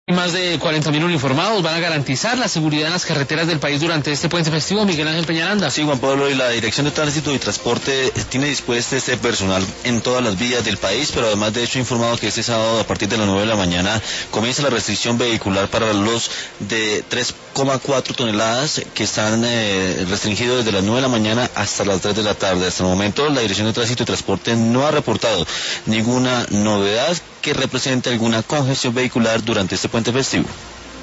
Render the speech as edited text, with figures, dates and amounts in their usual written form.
Más de 40.000 uniformados van a garantizar la seguridad en las carreteras del país durante este puente festivo. Miguel Ángel Peñaranda. Sí, Juan Pablo, y la Dirección de Tránsito y Transporte tiene dispuesto este personal en todas las vías del país, pero además de hecho ha informado que este sábado a partir de las 9 de la mañana comienza la restricción vehicular para los de 3,4 toneladas que están restringidos desde las 9 de la mañana hasta las 3 de la tarde. Hasta el momento la Dirección de Tránsito y Transporte no ha reportado ninguna novedad que represente alguna congestión vehicular durante este puente festivo.